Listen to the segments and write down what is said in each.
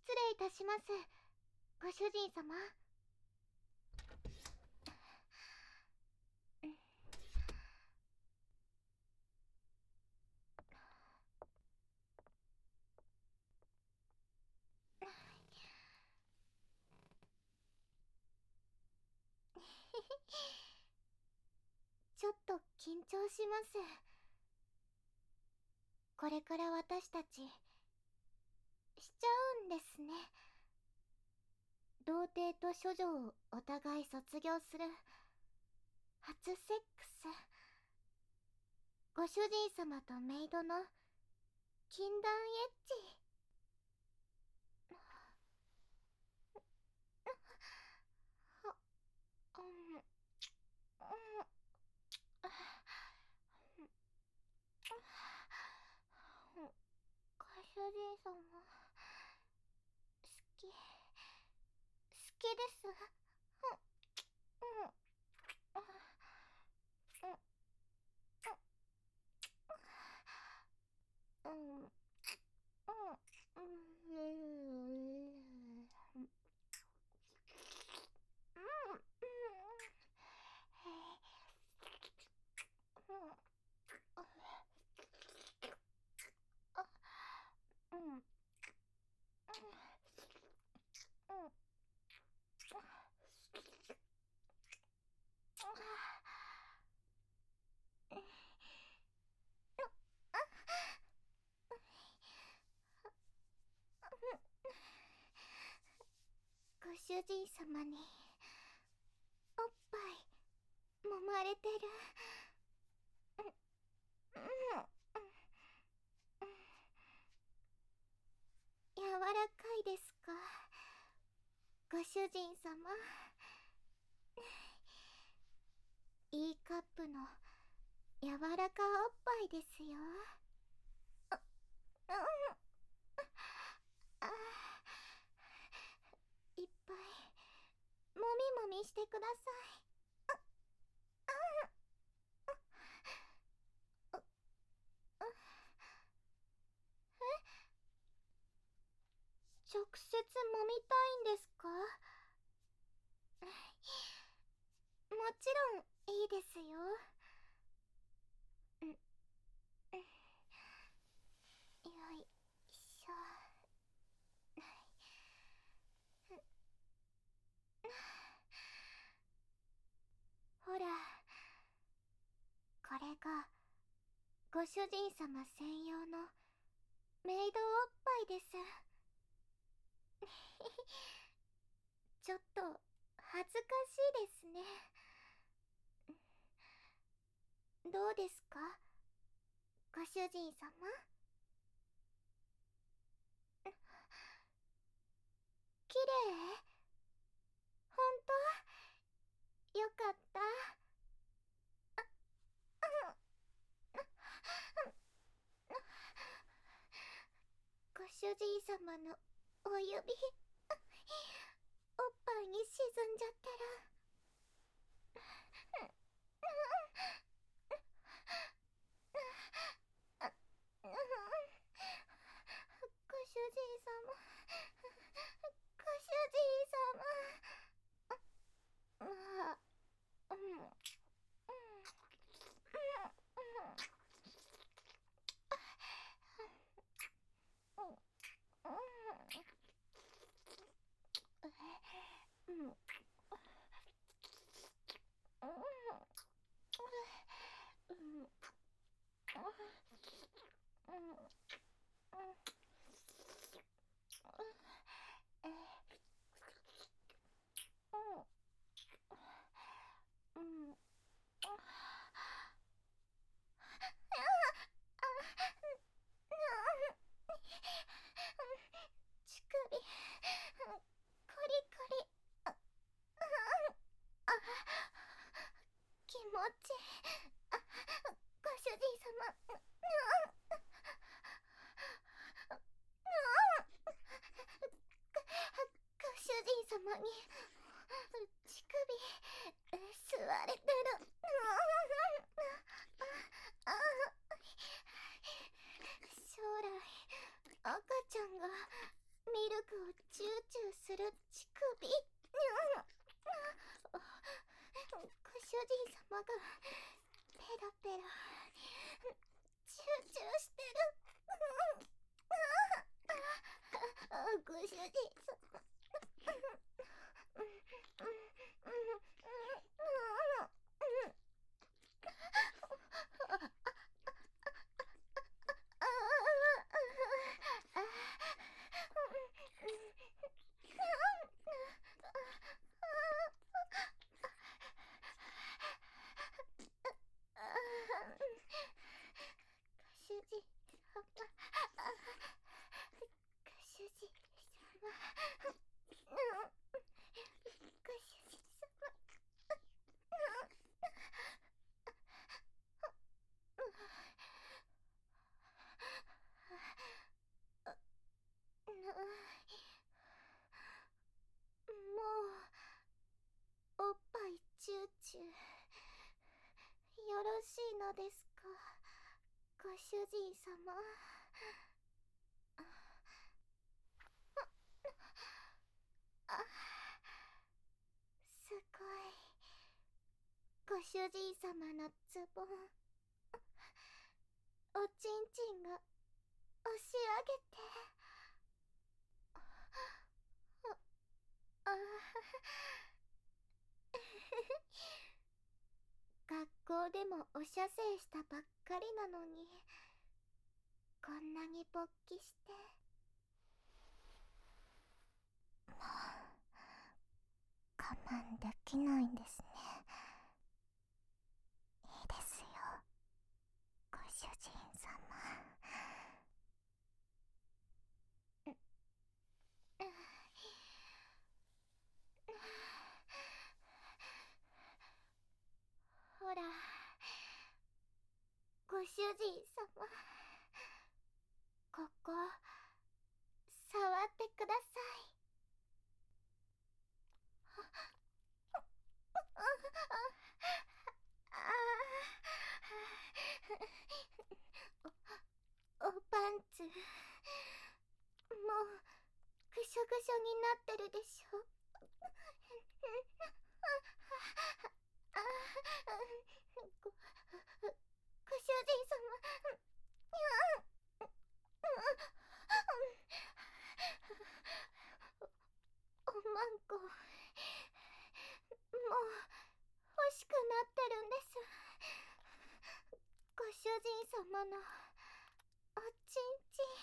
礼いたします、ご主人様。ちょっと緊張します。これから私たちしちゃうんですね。童貞と処女をお互い卒業する初セックス。ご主人様とメイドの禁断エッチ。ご主人様、好きです。ご主人様におっぱい揉まれてる。柔らかいですか、ご主人様。E カップの柔らかおっぱいですよ。いっぱいもみもみしてください。直接揉みたいんですか？もちろんいいですよ。よいしょ。ほら、これがご主人様専用のメイドおっぱいです。ちょっと恥ずかしいですね。どうですか、ご主人様。綺麗？ほんと？よかった。ご主人様のお指、おっぱいに沈んじゃってる。ご主人様、ご主人様。乳首、コリコリ。気持ちいい。ご主人様。 中してる。ご主人様。ご主人様。ご主人様。ご主人様。もうおっぱいチューチューよろしいのですか、ご主人様。すごい。ご主人様のズボン、おちんちんが押し上げて。学校でもお射精したばっかりなのに、こんなに勃起して。もう我慢できないんですね。いいですよ、ご主人様。ほら、ご主人様、ここ触ってください。おパンツ、もうぐしょぐしょになってるでしょ。ご主人様。おまんこ、もう欲しくなってるんです。ご主人様のおちんちん、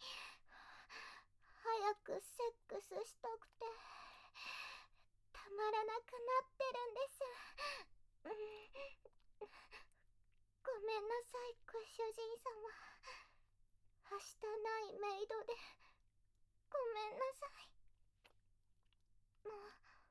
早くセックスしたくてたまらなくなってるんです。ごめんなさい、ご主人様。はしたないメイドでごめんなさい。もう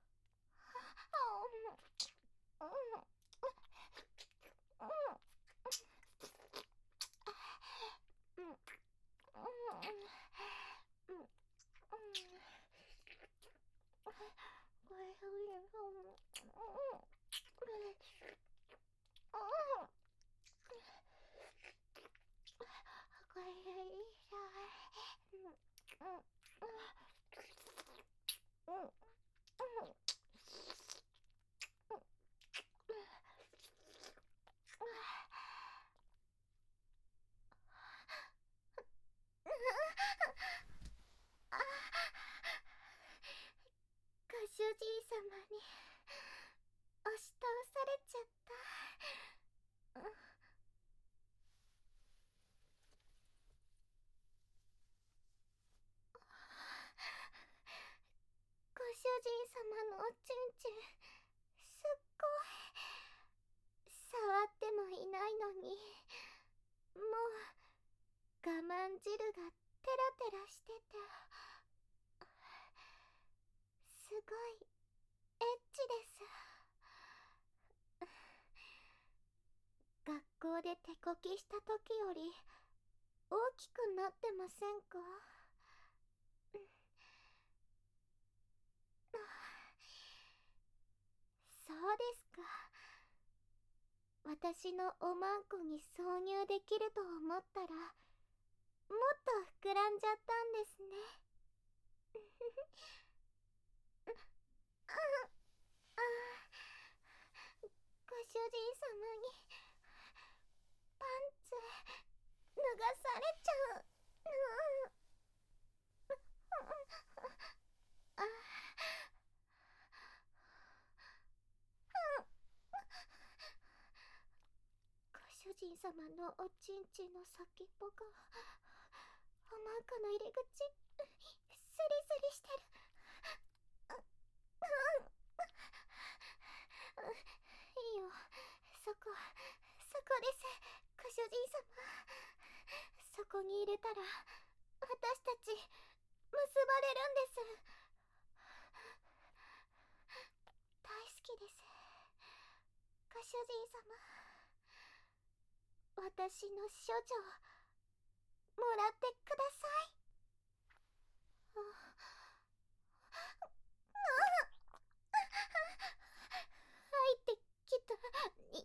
ご主人様に押し倒されちゃった。ご主人様のおちんちん、すっごい。触ってもいないのに、もう我慢汁がテラテラしてて、すごいエッチです。学校で手こきした時より大きくなってませんか？そうですか。私のおまんこに挿入できると思ったら、もっと膨らんじゃったんですね。ご主人様にパンツ脱人様のおちんちんの先っぽがおまんこの入り口スリスリしてる。いいよ、そこです、ご主人様。そこに入れたら私たち結ばれるんです。大好きです、ご主人様。私の処女もらってください。入ってきたに。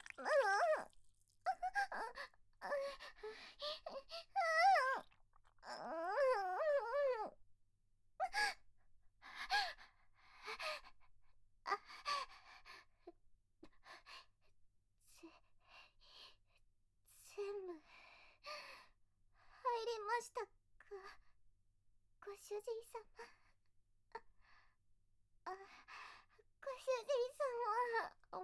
全部入りましたか、ご主人様。ご主人様。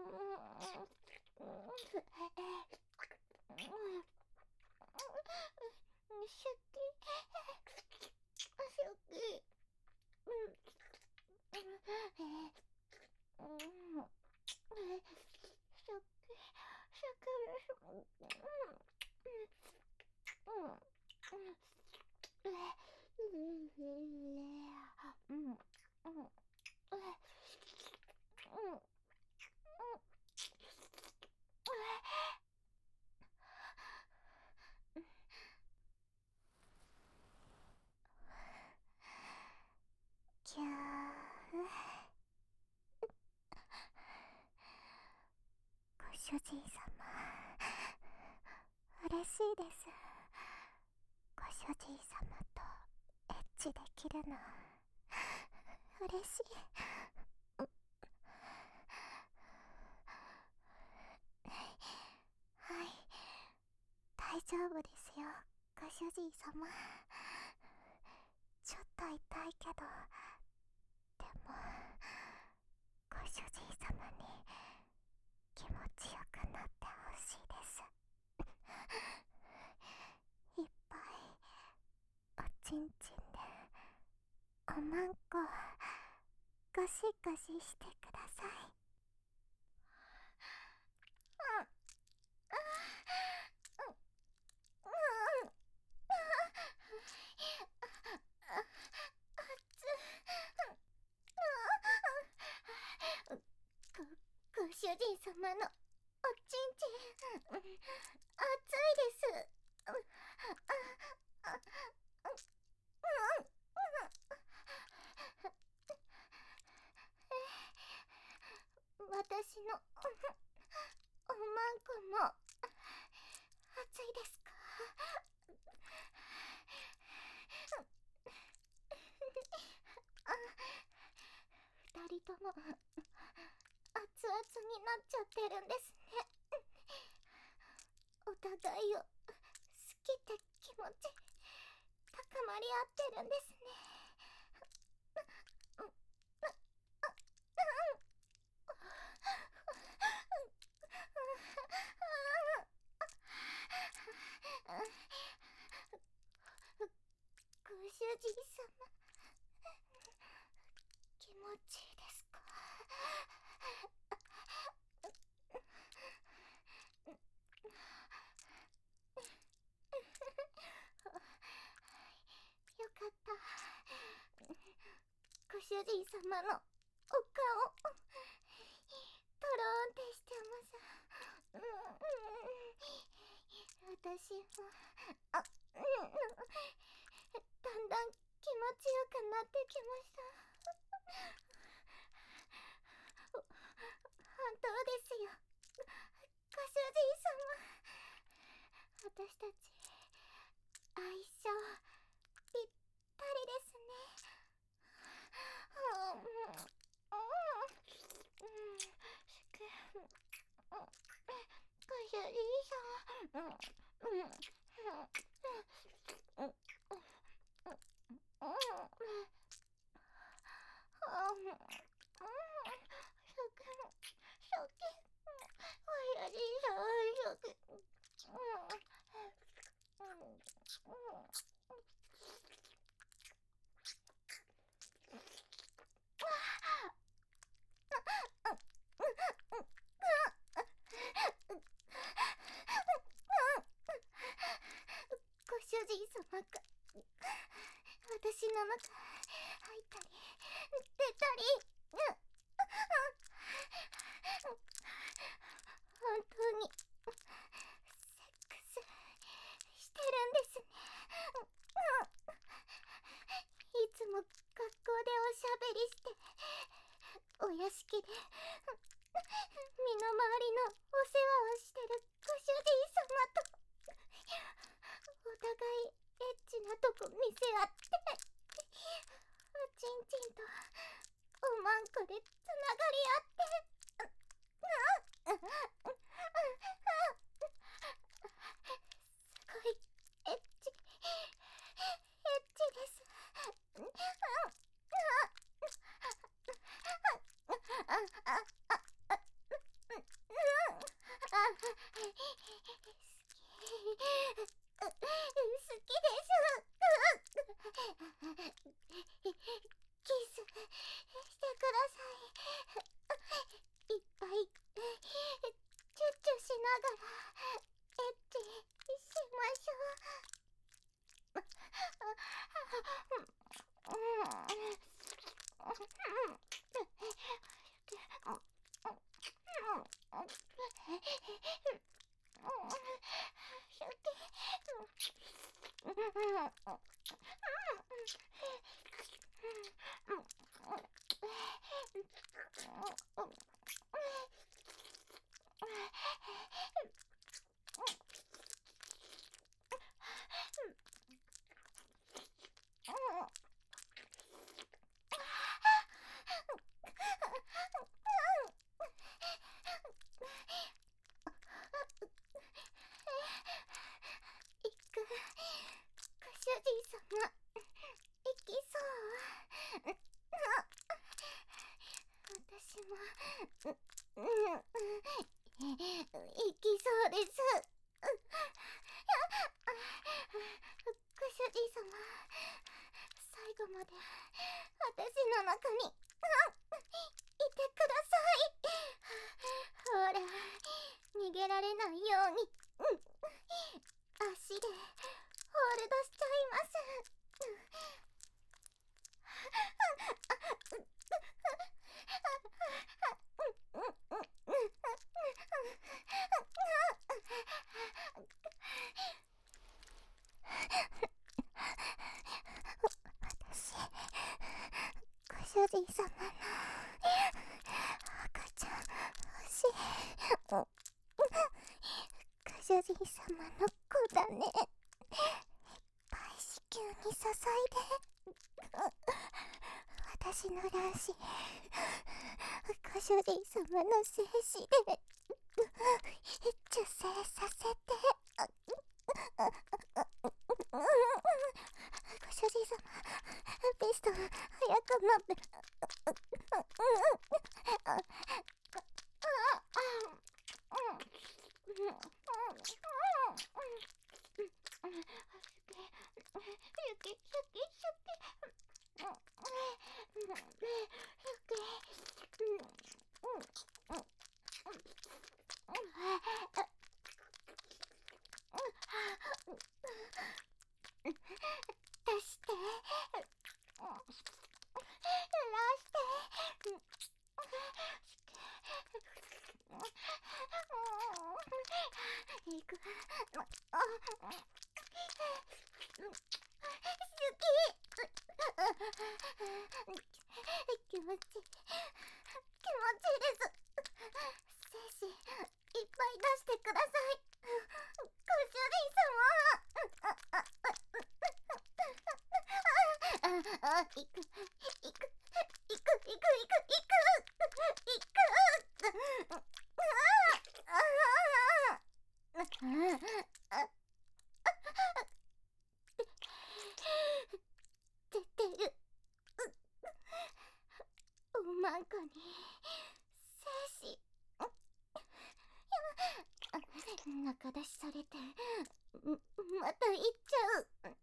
キャー。ご主人様、嬉しいです。ご主人様とエッチできるの嬉しい。はい、大丈夫ですよ、ご主人様。ちょっと痛いけど、でもご主人様に気持ちよくなってほしいです。いっぱいおちんちんでおまんこゴシゴシしてください。ご主人様のおちんちん熱いです。私のおまんこも熱いですか？二人とも熱々になっちゃってるんですね。お互いを好きって気持ち高まり合ってるんですね。ご主人様、気持ちいいですか？よかった。ご主人様のお顔トローンってしてます。私もだんだん気持ちよくなってきました。本当ですよ、ご主人様。私たち相性ぴったりですね。ご主人様。おやじさん、 が私の中入ったり出たり、本当にセックスしてるんですね。いつも学校でおしゃべりして、お屋敷で身の回りのお世話をしてるご主人様とお互いエッチなとこ見せ合って、おちんちんとおまんこでつながり合って、すごいエッチです。好きです。キスしてください。いっぱいチュッチュしながらエッチしましょう。ご主人様、行きそう。私も行きそうです。ご主人様、最後まで私の中にいてください。ほら、逃げられないように足でホールドしちゃいます。私、ご主人様の赤ちゃん欲しい。ご主人様の子だね。いっぱい子宮に注いで、私の卵子ご主人様の精子で受精させて、ご主人様、ベスト早くなって、出して、いく。気持ちいいです。精子いっぱい出してください。ご主人様。いく。出てる。おまんこに精子中出しされてまた行っちゃう。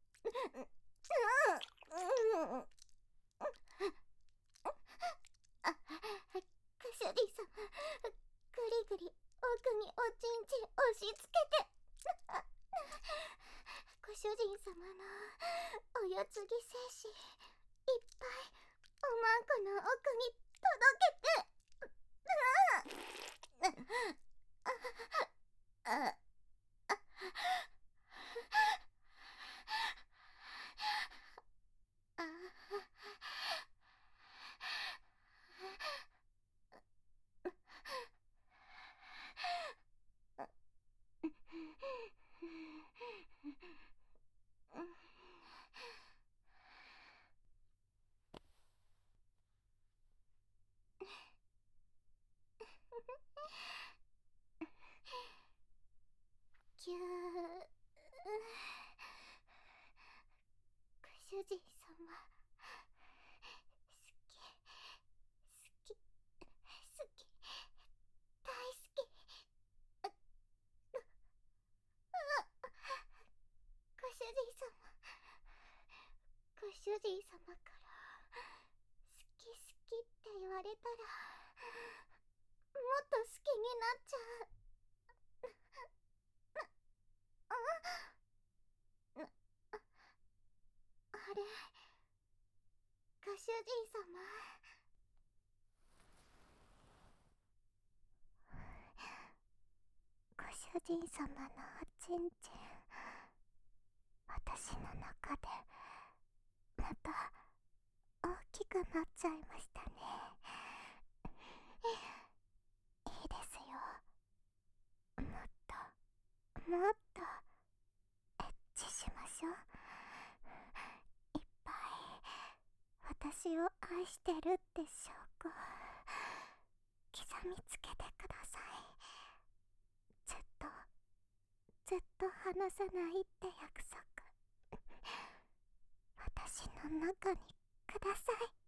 ご主人様、ぐりぐり奥におちんちん押し付けて。ご主主人様のお世継ぎ精子いっぱいおまんこの奥に届けて。ぎゅー。ご主人様、好き、好き、好き、大好き。ご主人様、ご主人様から好き好きって言われたらもっと好きになっちゃう。あれ、ご主人様。ご主人様のおちんちん、私の中でまた大きくなっちゃいましたね。いいですよ。もっともっとエッチしましょう。いっぱい私を愛してるって証拠刻みつけてください。ずっとずっと離さないって約束、私の中にください。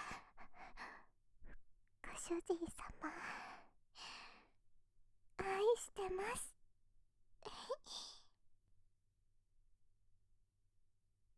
ご主人様、愛してます。